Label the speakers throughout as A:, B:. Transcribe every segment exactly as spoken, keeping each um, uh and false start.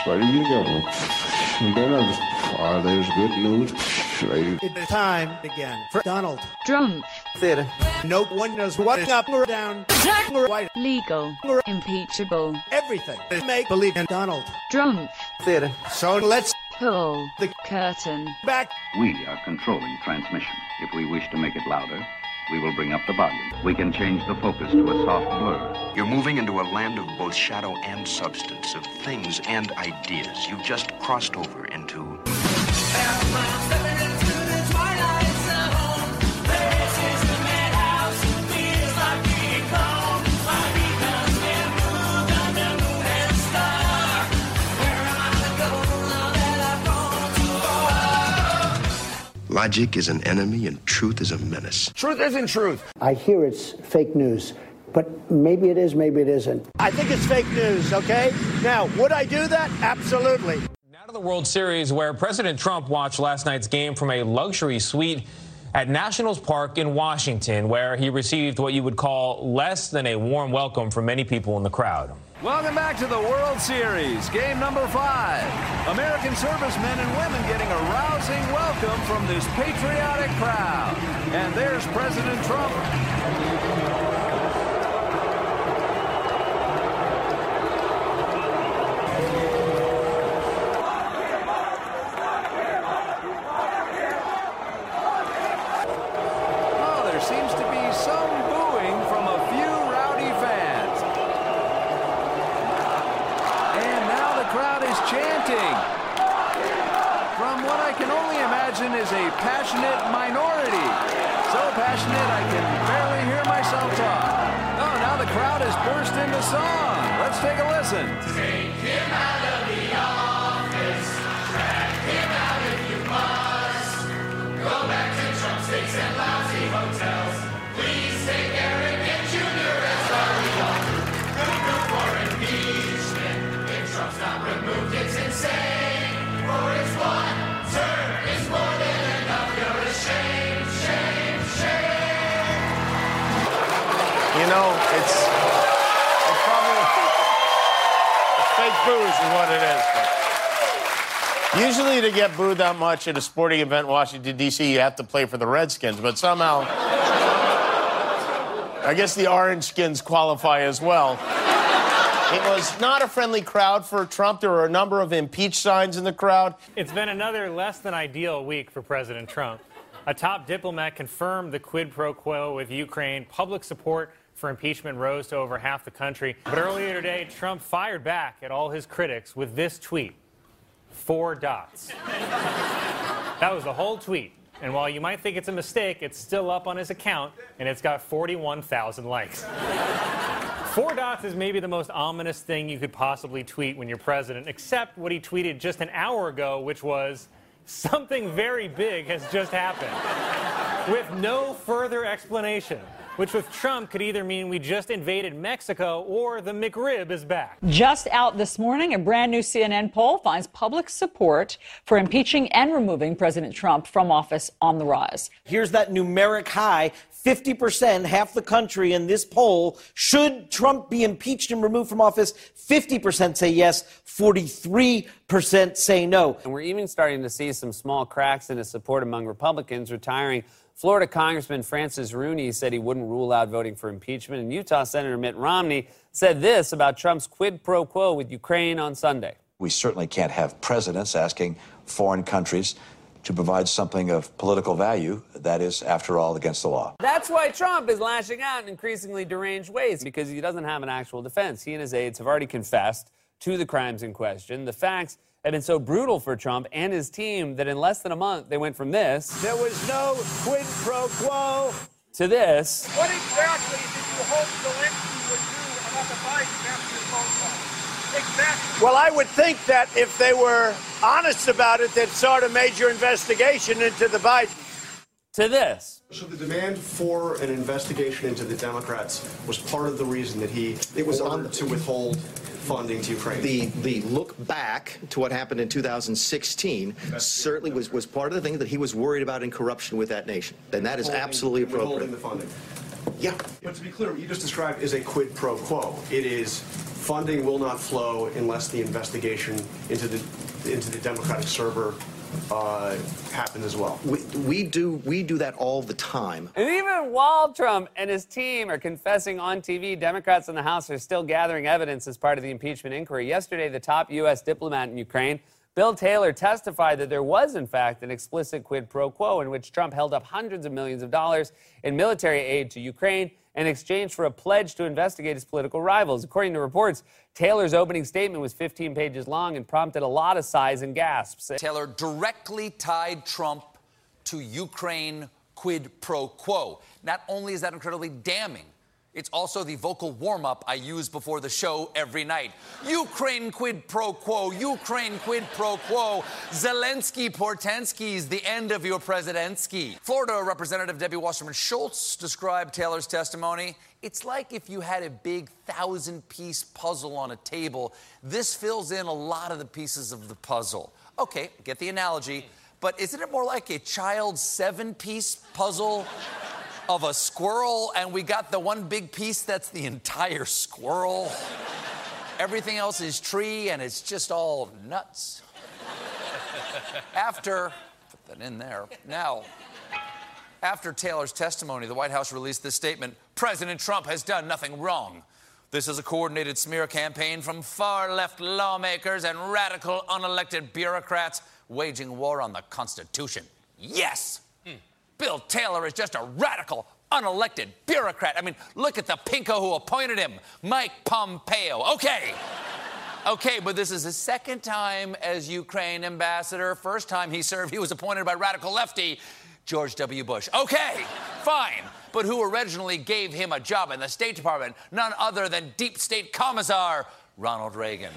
A: Ready to go. Then oh, there's good news.
B: It's time again for Donald
C: Trump.
B: Theater. No one knows what's up or down. White.
C: Legal. Impeachable.
B: Everything. Make believe in Donald
C: Trump.
B: Theater. So let's
C: pull the curtain
B: back.
D: We are controlling transmission. If we wish to make it louder, we will bring up the volume. We can change the focus to a soft blur.
E: You're moving into a land of both shadow and substance, of things and ideas. You've just crossed over into... Logic is an enemy and truth is a menace.
B: Truth isn't truth.
F: I hear it's fake news, but maybe it is, maybe it isn't.
B: I think it's fake news, okay? Now, would I do that? Absolutely.
G: Now to the World Series, where President Trump watched last night's game from a luxury suite at Nationals Park in Washington, where he received what you would call less than a warm welcome from many people in the crowd.
H: Welcome back to the World Series, game number five. American servicemen and women getting a rousing welcome from this patriotic crowd. And there's President Trump. Oh, there seems to be some booing from a few rowdy fans. Crowd is chanting from what I can only imagine is a passionate minority. So passionate I can barely hear myself talk. Oh, now the crowd has burst into song. Let's take a listen.
I: Take him out of the office. Drag him out if you must. Go back to Trump steaks and lousy hotels. Please take Arrogant Junior as our leader. Root, root for impeachment. Trump's not removed, it's insane. For it's one term is more than enough. You're a shame, shame, shame.
B: You know, it's, it's probably it's fake booze is what it is. But usually to get booed that much at a sporting event in Washington, D C, you have to play for the Redskins. But somehow, I guess the Orange Skins qualify as well. It was not a friendly crowd for Trump. There were a number of impeach signs in the crowd.
J: It's been another less than ideal week for President Trump. A top diplomat confirmed the quid pro quo with Ukraine. Public support for impeachment rose to over half the country. But earlier today, Trump fired back at all his critics with this tweet. Four dots. That was the whole tweet. And while you might think it's a mistake, it's still up on his account, and it's got forty-one thousand likes. Four dots is maybe the most ominous thing you could possibly tweet when you're president, except what he tweeted just an hour ago, which was, something very big has just happened, with no further explanation, which with Trump could either mean we just invaded Mexico or the McRib is back.
K: Just out this morning, a brand new C N N poll finds public support for impeaching and removing President Trump from office on the rise.
L: Here's that numeric high. fifty percent, half the country in this poll, should Trump be impeached and removed from office? fifty percent say yes, forty-three percent say no.
M: And we're even starting to see some small cracks in his support among Republicans. Retiring Florida Congressman Francis Rooney said he wouldn't rule out voting for impeachment. And Utah Senator Mitt Romney said this about Trump's quid pro quo with Ukraine on Sunday.
N: We certainly can't have presidents asking foreign countries to provide something of political value that is, after all, against the law.
M: That's why Trump is lashing out in increasingly deranged ways, because he doesn't have an actual defense. He and his aides have already confessed to the crimes in question. The facts have been so brutal for Trump and his team that in less than a month, they went from this...
B: There was no quid pro quo...
M: ...to this...
O: What exactly did you hope Zelensky would do about the Biden after his phone call? Exactly.
B: Well, I would think that if they were honest about it, they'd start a major investigation into the Bidens.
M: To this.
P: So the demand for an investigation into the Democrats was part of the reason that he it was on to withhold funding to Ukraine.
Q: The the look back to what happened in two thousand sixteen certainly was, was part of the thing that he was worried about in corruption with that nation. And that is
P: Withholding,
Q: absolutely appropriate.
P: Withholding the funding.
Q: Yeah.
P: But to be clear, what you just described is a quid pro quo. It is funding will not flow unless the investigation into the into the Democratic server uh, happen as well.
Q: We, we do we do that all the time.
M: And even while Trump and his team are confessing on T V, Democrats in the House are still gathering evidence as part of the impeachment inquiry. Yesterday, the top U S diplomat in Ukraine, Bill Taylor, testified that there was, in fact, an explicit quid pro quo in which Trump held up hundreds of millions of dollars in military aid to Ukraine in exchange for a pledge to investigate his political rivals. According to reports, Taylor's opening statement was fifteen pages long and prompted a lot of sighs and gasps.
R: Taylor directly tied Trump to Ukraine quid pro quo. Not only is that incredibly damning, it's also the vocal warm-up I use before the show every night. Ukraine quid pro quo, Ukraine quid pro quo, Zelensky Portensky's the end of your presidentsky. Florida Representative Debbie Wasserman Schultz described Taylor's testimony. It's like if you had a big thousand-piece puzzle on a table. This fills in a lot of the pieces of the puzzle. Okay, get the analogy, but isn't it more like a child's seven-piece puzzle of a squirrel, and we got the one big piece that's the entire squirrel? Everything else is tree, and it's just all nuts. After, put that in there. Now, after Taylor's testimony, the White House released this statement: President Trump has done nothing wrong. This is a coordinated smear campaign from far-left lawmakers and radical unelected bureaucrats waging war on the Constitution. Yes! Bill Taylor is just a radical, unelected bureaucrat. I mean, look at the pinko who appointed him, Mike Pompeo. Okay. Okay, but this is his second time as Ukraine ambassador. First time he served, he was appointed by radical lefty George W. Bush. Okay, fine. But who originally gave him a job in the State Department? None other than deep state commissar Ronald Reagan.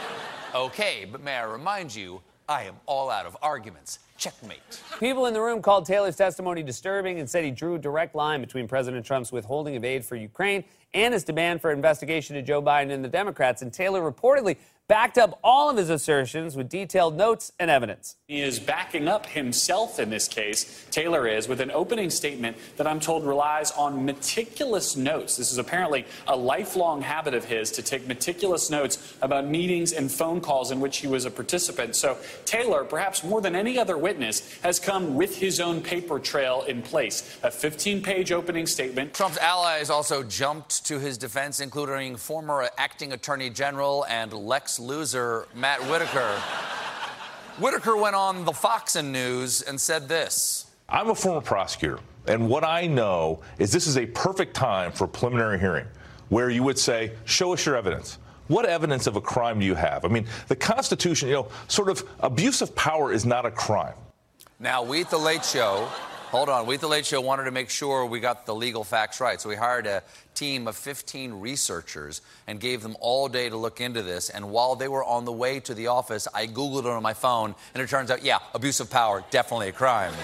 R: Okay, but may I remind you, I am all out of arguments. Checkmate.
M: People in the room called Taylor's testimony disturbing and said he drew a direct line between President Trump's withholding of aid for Ukraine and his demand for investigation of Joe Biden and the Democrats. And Taylor reportedly backed up all of his assertions with detailed notes and evidence.
S: He is backing up himself in this case, Taylor is, with an opening statement that I'm told relies on meticulous notes. This is apparently a lifelong habit of his to take meticulous notes about meetings and phone calls in which he was a participant. So Taylor, perhaps more than any other witness, has come with his own paper trail in place. A fifteen-page opening statement.
R: Trump's allies also jumped to his defense, including former acting attorney general and Lex loser Matt Whitaker. Whitaker went on the Fox and News and said this.
T: I'm a former prosecutor, and what I know is this is a perfect time for a preliminary hearing where you would say, show us your evidence. What evidence of a crime do you have? I mean, the Constitution, you know, sort of abuse of power is not a crime.
R: Now, we at The Late Show, hold on, we at The Late Show wanted to make sure we got the legal facts right. So we hired a team of fifteen researchers and gave them all day to look into this. And while they were on the way to the office, I Googled it on my phone, and it turns out, yeah, abuse of power, definitely a crime.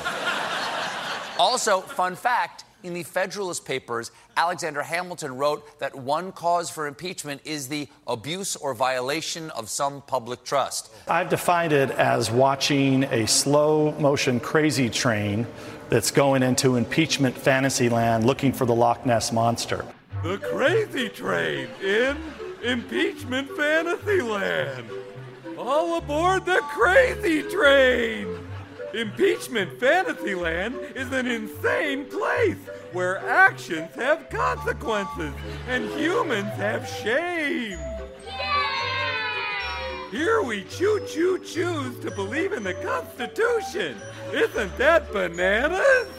R: Also, fun fact, in the Federalist Papers, Alexander Hamilton wrote that one cause for impeachment is the abuse or violation of some public trust.
U: I've defined it as watching a slow-motion crazy train that's going into impeachment fantasy land looking for the Loch Ness Monster.
V: The crazy train in impeachment fantasy land. All aboard the crazy train. Impeachment Fantasyland is an insane place where actions have consequences and humans have shame. Here we choo-choo choose to believe in the Constitution. Isn't that bananas?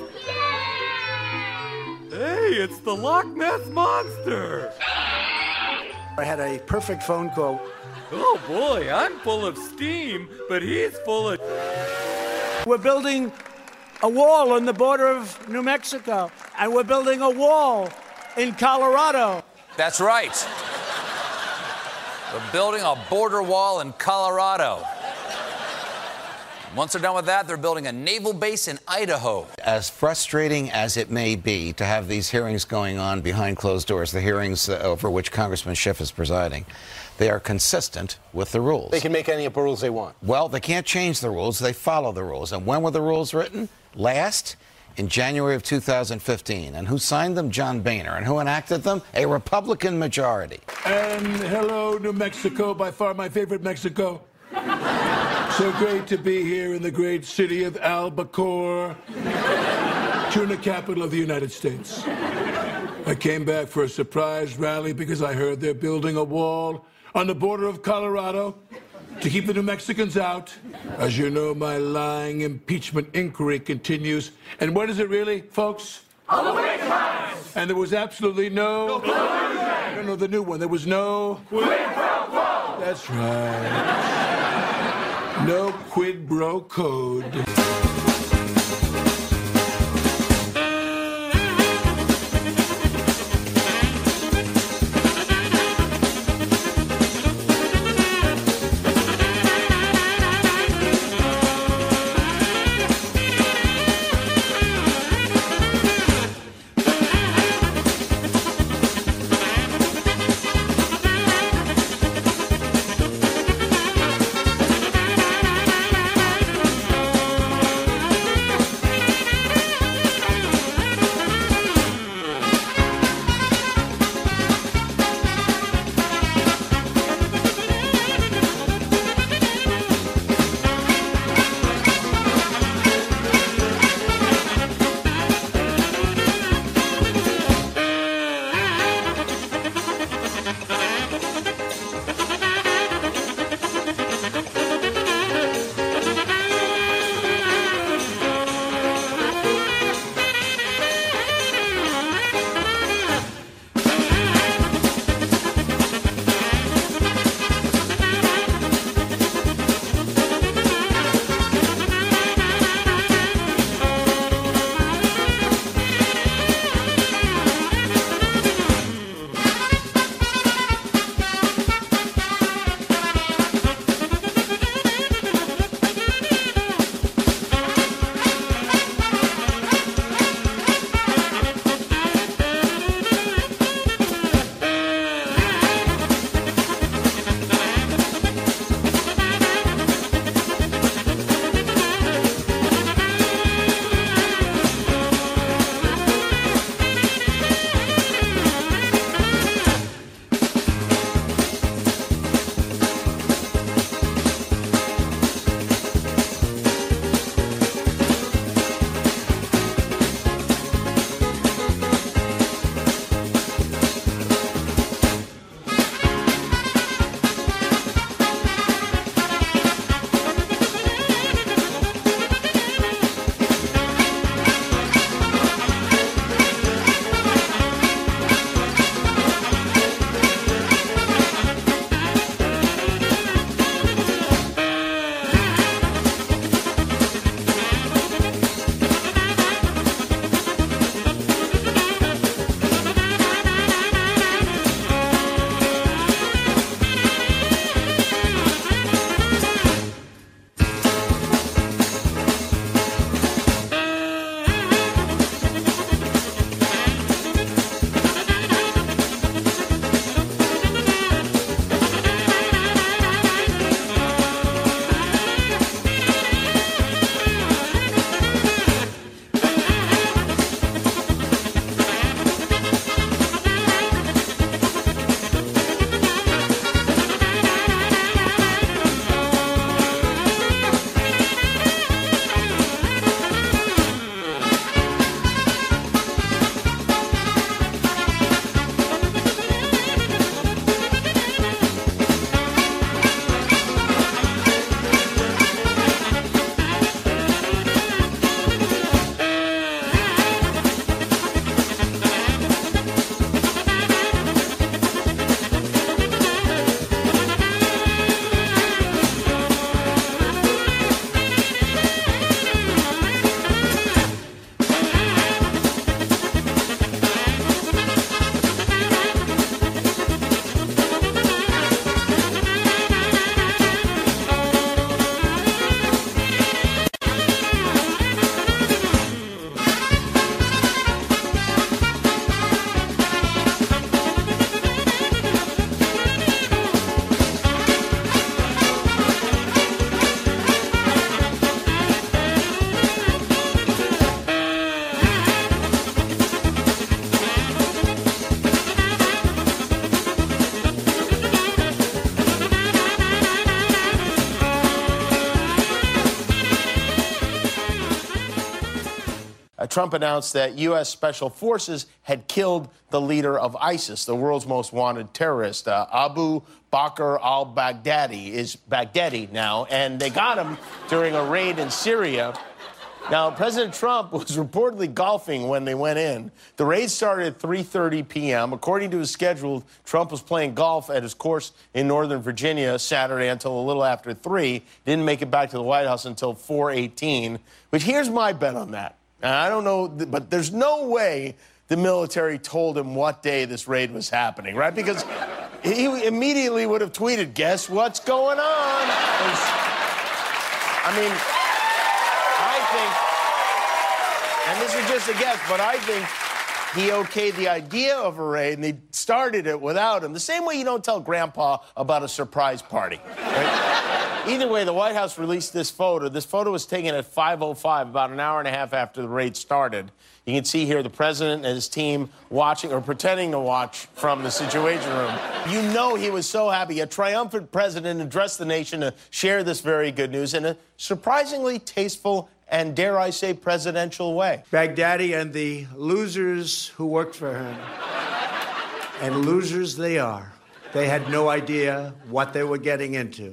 V: Hey, it's the Loch Ness Monster.
F: I had a perfect phone call.
V: Oh boy, I'm full of steam, but he's full of...
F: We're building a wall on the border of New Mexico, and we're building a wall in Colorado.
R: That's right. They're building a border wall in Colorado. Once they're done with that, they're building a naval base in Idaho.
W: As frustrating as it may be to have these hearings going on behind closed doors, the hearings uh, over which Congressman Schiff is presiding, they are consistent with the rules.
X: They can make any rules they want.
W: Well, they can't change the rules. They follow the rules. And when were the rules written? Last in January of two thousand fifteen. And who signed them? John Boehner. And who enacted them? A Republican majority.
A: And hello, New Mexico, by far my favorite Mexico. So great to be here in the great city of Albacore, tuna capital of the United States. I came back for a surprise rally because I heard they're building a wall on the border of Colorado to keep the New Mexicans out. As you know, my lying impeachment inquiry continues. And what is it really, folks?
I: On the way crimes!
A: And there was absolutely no...
I: No,
A: no, no, the new one. There was no...
I: Quid pro quo!
A: That's right. No quid bro code.
B: Trump announced that U S Special Forces had killed the leader of ISIS, the world's most wanted terrorist. Uh, Abu Bakr al-Baghdadi is Baghdadi now, and they got him during a raid in Syria. Now, President Trump was reportedly golfing when they went in. The raid started at three thirty p m According to his schedule, Trump was playing golf at his course in Northern Virginia Saturday until a little after three. Didn't make it back to the White House until four eighteen. But here's my bet on that. And I don't know, but there's no way the military told him what day this raid was happening, right? Because he immediately would have tweeted, guess what's going on? I mean... And this is just a guess, but I think he okayed the idea of a raid, and they started it without him. The same way you don't tell Grandpa about a surprise party. Right? Either way, the White House released this photo. This photo was taken at five oh five, about an hour and a half after the raid started. You can see here the president and his team watching, or pretending to watch, from the Situation Room. You know he was so happy. A triumphant president addressed the nation to share this very good news in a surprisingly tasteful and, dare I say, presidential way.
F: Baghdadi and the losers who worked for him, and losers they are. They had no idea what they were getting into.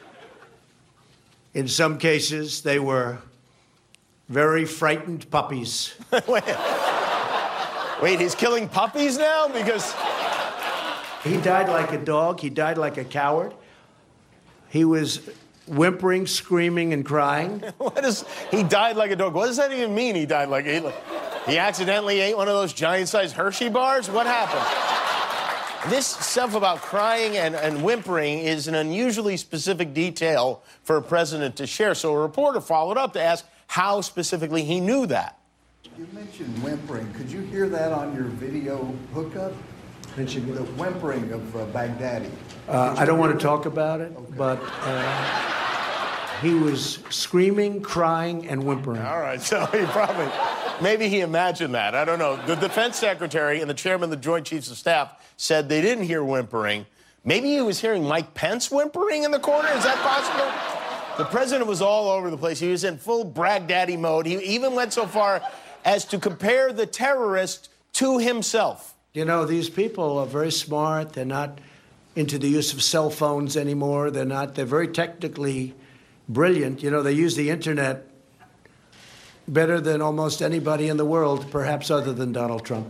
F: In some cases, they were very frightened puppies.
B: Wait. Wait, he's killing puppies now? Because...
F: He died like a dog. He died like a coward. He was... whimpering, screaming, and crying.
B: What is, he died like a dog. What does that even mean, he died like a... He accidentally ate one of those giant-sized Hershey bars? What happened? This stuff about crying and, and whimpering is an unusually specific detail for a president to share. So a reporter followed up to ask how specifically he knew that.
C: You mentioned whimpering. Could you hear that on your video hookup? Mentioned the whimpering of uh, Baghdadi.
F: Uh, I don't want to talk about it, okay. but uh, he was screaming, crying, and whimpering.
B: All right, so he probably, maybe he imagined that. I don't know. The defense secretary and the chairman of the Joint Chiefs of Staff said they didn't hear whimpering. Maybe he was hearing Mike Pence whimpering in the corner. Is that possible? The president was all over the place. He was in full Baghdadi mode. He even went so far as to compare the terrorist to himself.
F: You know, these people are very smart. They're not into the use of cell phones anymore. They're not, they're very technically brilliant. You know, they use the internet better than almost anybody in the world, perhaps other than Donald Trump.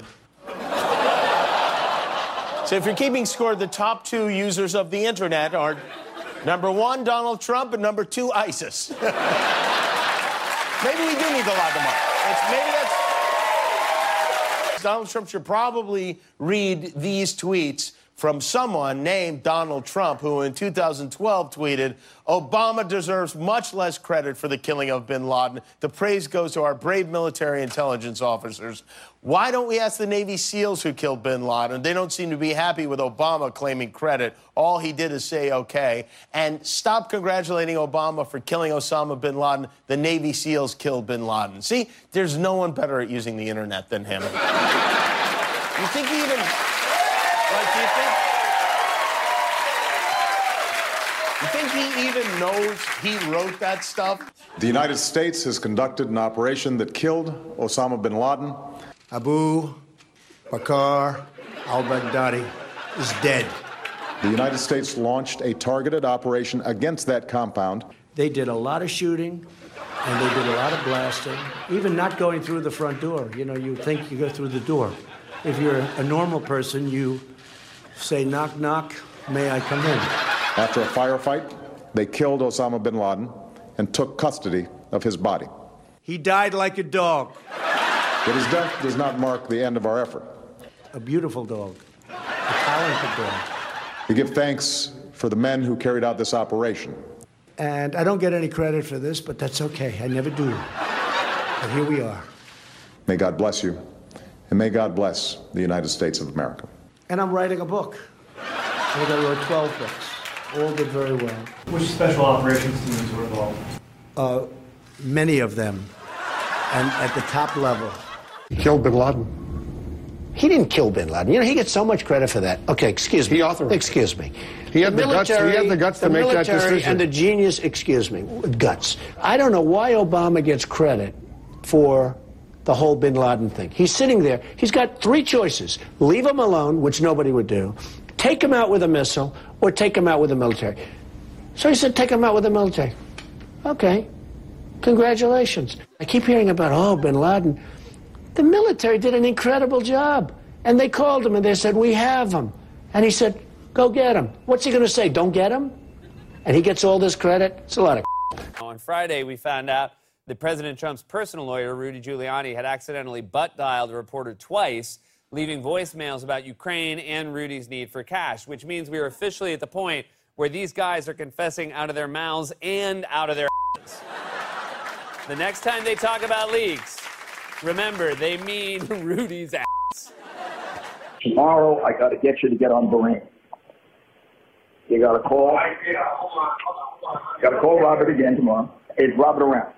B: So if you're keeping score, the top two users of the internet are number one, Donald Trump, and number two, ISIS. Maybe we do need to lock them up. It's, maybe that's... Donald Trump should probably read these tweets from someone named Donald Trump, who in two thousand twelve tweeted, Obama deserves much less credit for the killing of bin Laden. The praise goes to our brave military intelligence officers. Why don't we ask the Navy SEALs who killed bin Laden? They don't seem to be happy with Obama claiming credit. All he did is say okay. And stop congratulating Obama for killing Osama bin Laden. The Navy SEALs killed bin Laden. See, there's no one better at using the internet than him. You think he even... Like, do you think... You think he even knows he wrote that stuff?
D: The United States has conducted an operation that killed Osama bin Laden.
F: Abu Bakr al-Baghdadi is dead.
D: The United States launched a targeted operation against that compound.
F: They did a lot of shooting, and they did a lot of blasting, even not going through the front door. You know, you think you go through the door. If you're a normal person, you say, knock, knock, may I come in?
D: After a firefight, they killed Osama bin Laden and took custody of his body.
F: He died like a dog.
D: But his death does not mark the end of our effort.
F: A beautiful dog, a talented dog.
D: We give thanks for the men who carried out this operation.
F: And I don't get any credit for this, but that's okay. I never do. But here we are.
D: May God bless you, and may God bless the United States of America.
F: And I'm writing a book. I think I wrote twelve books. All did very well.
E: Which special operations teams were involved?
F: Uh, many of them, and at the top level.
X: He killed bin Laden.
Y: He didn't kill bin Laden. You know, he gets so much credit for that. Okay, excuse me.
X: He authorized.
Y: Excuse me.
X: He had the, the guts. He had the guts to make that decision.
Y: The military and the genius. Excuse me. Guts. I don't know why Obama gets credit for the whole bin Laden thing. He's sitting there. He's got three choices. Leave him alone, which nobody would do. Take him out with a missile, or take him out with the military. So he said, take him out with the military. Okay. Congratulations. I keep hearing about, oh, bin Laden. The military did an incredible job. And they called him and they said, we have him. And he said, go get him. What's he going to say? Don't get him? And he gets all this credit? It's a lot of
M: On Friday, we found out that President Trump's personal lawyer, Rudy Giuliani, had accidentally butt-dialed a reporter twice, leaving voicemails about Ukraine and Rudy's need for cash, which means we are officially at the point where these guys are confessing out of their mouths and out of their asses. The next time they talk about leaks, remember, they mean Rudy's ass.
G: Tomorrow, I got to get you to get on Bahrain. You got to call. Got to call Robert again tomorrow. Is Robert around?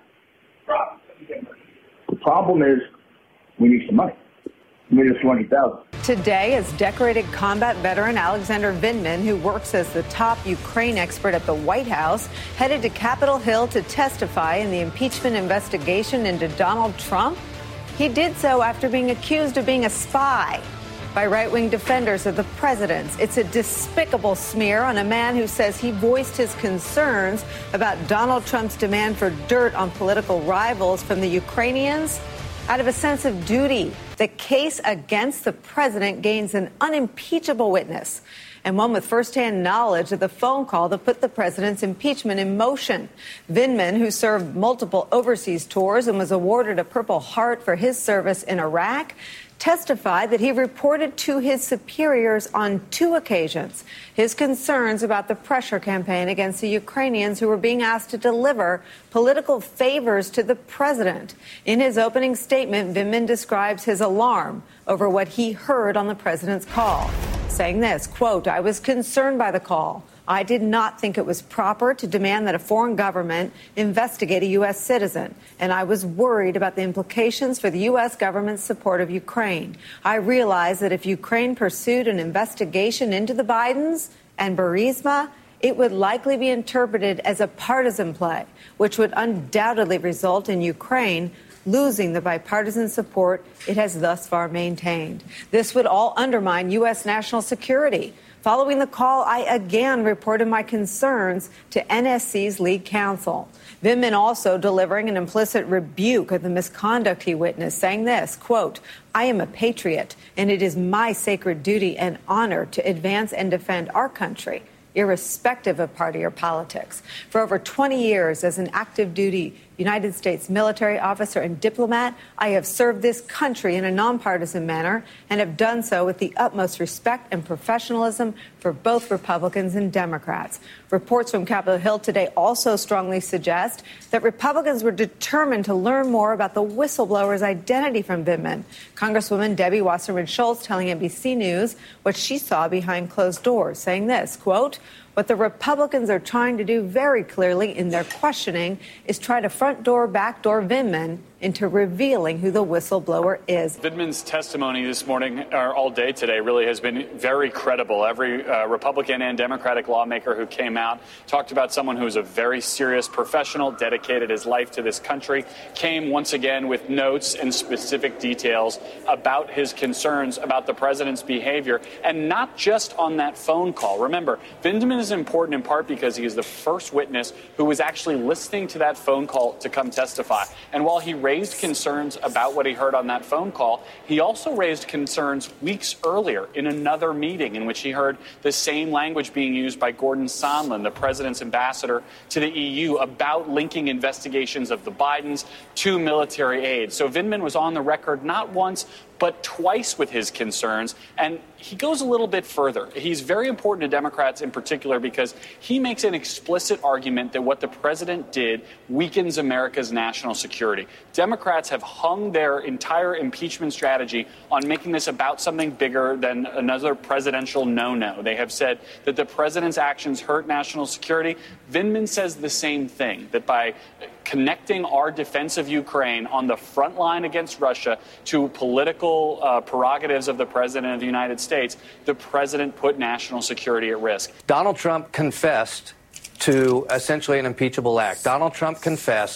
G: The problem is, we need some money. We need twenty thousand.
H: Today, as decorated combat veteran Alexander Vindman, who works as the top Ukraine expert at the White House, headed to Capitol Hill to testify in the impeachment investigation into Donald Trump. He did so after being accused of being a spy by right-wing defenders of the president's. It's a despicable smear on a man who says he voiced his concerns about Donald Trump's demand for dirt on political rivals from the Ukrainians out of a sense of duty. The case against the president gains an unimpeachable witness and one with firsthand knowledge of the phone call that put the president's impeachment in motion. Vindman, who served multiple overseas tours and was awarded a Purple Heart for his service in Iraq, testified that he reported to his superiors on two occasions his concerns about the pressure campaign against the Ukrainians who were being asked to deliver political favors to the president. In his opening statement, Vindman describes his alarm over what he heard on the president's call, saying this, quote, I was concerned by the call. I did not think it was proper to demand that a foreign government investigate a U S citizen, and I was worried about the implications for the U S government's support of Ukraine. I realized that if Ukraine pursued an investigation into the Bidens and Burisma, it would likely be interpreted as a partisan play, which would undoubtedly result in Ukraine losing the bipartisan support it has thus far maintained. This would all undermine U S national security. Following the call, I again reported my concerns to N S C's lead counsel. Vindman also delivering an implicit rebuke of the misconduct he witnessed, saying this, quote, I am a patriot, and it is my sacred duty and honor to advance and defend our country, irrespective of party or politics. For over twenty years as an active duty United States military officer and diplomat, I have served this country in a nonpartisan manner and have done so with the utmost respect and professionalism for both Republicans and Democrats. Reports from Capitol Hill today also strongly suggest that Republicans were determined to learn more about the whistleblower's identity from Vindman. Congresswoman Debbie Wasserman Schultz telling N B C News what she saw behind closed doors, saying this, quote, what the Republicans are trying to do very clearly in their questioning is try to front door, back door Vindman into revealing who the whistleblower is.
S: Vindman's testimony this morning, or all day today, really has been very credible. Every uh, Republican and Democratic lawmaker who came out talked about someone who is a very serious professional, dedicated his life to this country, came once again with notes and specific details about his concerns about the president's behavior, and not just on that phone call. Remember, Vindman is important in part because he is the first witness who was actually listening to that phone call to come testify. And while he raised concerns about what he heard on that phone call, he also raised concerns weeks earlier in another meeting in which he heard the same language being used by Gordon Sondland, the president's ambassador to the E U, about linking investigations of the Bidens to military aid. So Vindman was on the record not once, but twice with his concerns. And he goes a little bit further. He's very important to Democrats in particular because he makes an explicit argument that what the president did weakens America's national security. Democrats have hung their entire impeachment strategy on making this about something bigger than another presidential no-no. They have said that the president's actions hurt national security. Vindman says the same thing, that by connecting our defense of Ukraine on the front line against Russia to political uh, prerogatives of the president of the United States, the president put national security at risk.
J: Donald Trump confessed to essentially an impeachable act. Donald Trump confessed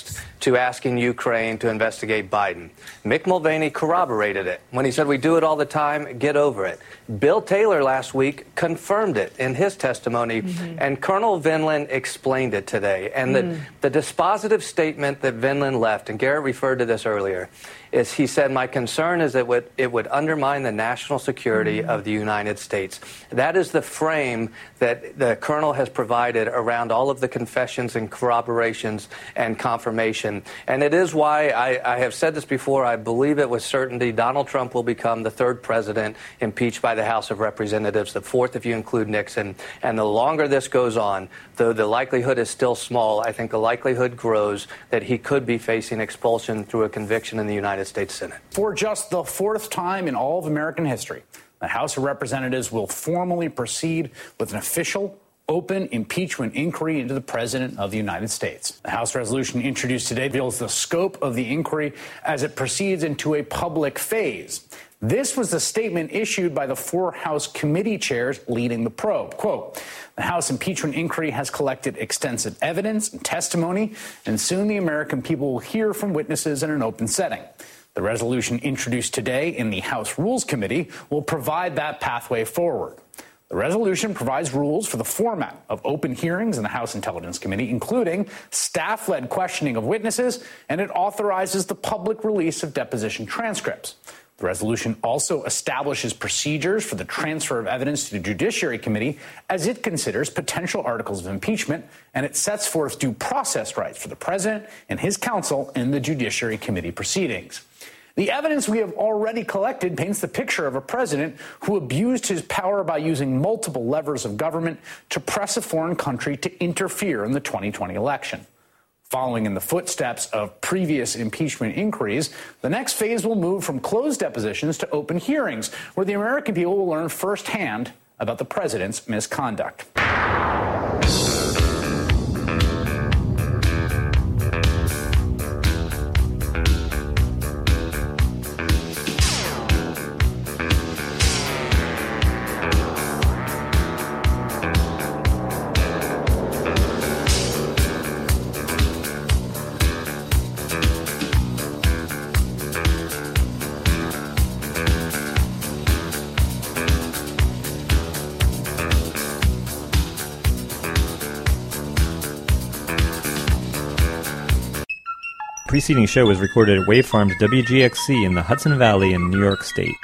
J: to asking Ukraine to investigate Biden. Mick Mulvaney corroborated it when he said, we do it all the time, get over it. Bill Taylor last week confirmed it in his testimony, mm-hmm. and Colonel Vinland explained it today. And mm. the, the dispositive statement that Vinland left, and Garrett referred to this earlier, is he said, my concern is that would, it would undermine the national security mm-hmm. of the United States. That is the frame that the colonel has provided around all of the confessions and corroborations and confirmation. And it is why I, I have said this before, I believe it with certainty, Donald Trump will become the third president impeached by the House of Representatives, the fourth if you include Nixon. And the longer this goes on, though the likelihood is still small, I think the likelihood grows that he could be facing expulsion through a conviction in the United States Senate.
K: For just the fourth time in all of American history, the House of Representatives will formally proceed with an official, open impeachment inquiry into the President of the United States. The House resolution introduced today reveals the scope of the inquiry as it proceeds into a public phase. This was the statement issued by the four House committee chairs leading the probe. Quote, the House impeachment inquiry has collected extensive evidence and testimony, and soon the American people will hear from witnesses in an open setting. The resolution introduced today in the House Rules Committee will provide that pathway forward. The resolution provides rules for the format of open hearings in the House Intelligence Committee, including staff-led questioning of witnesses, and it authorizes the public release of deposition transcripts. The resolution also establishes procedures for the transfer of evidence to the Judiciary Committee as it considers potential articles of impeachment, and it sets forth due process rights for the President and his counsel in the Judiciary Committee proceedings. The evidence we have already collected paints the picture of a president who abused his power by using multiple levers of government to press a foreign country to interfere in the twenty twenty election. Following in the footsteps of previous impeachment inquiries, the next phase will move from closed depositions to open hearings, where the American people will learn firsthand about the president's misconduct.
L: The preceding show was recorded at Wave Farms W G X C in the Hudson Valley in New York State.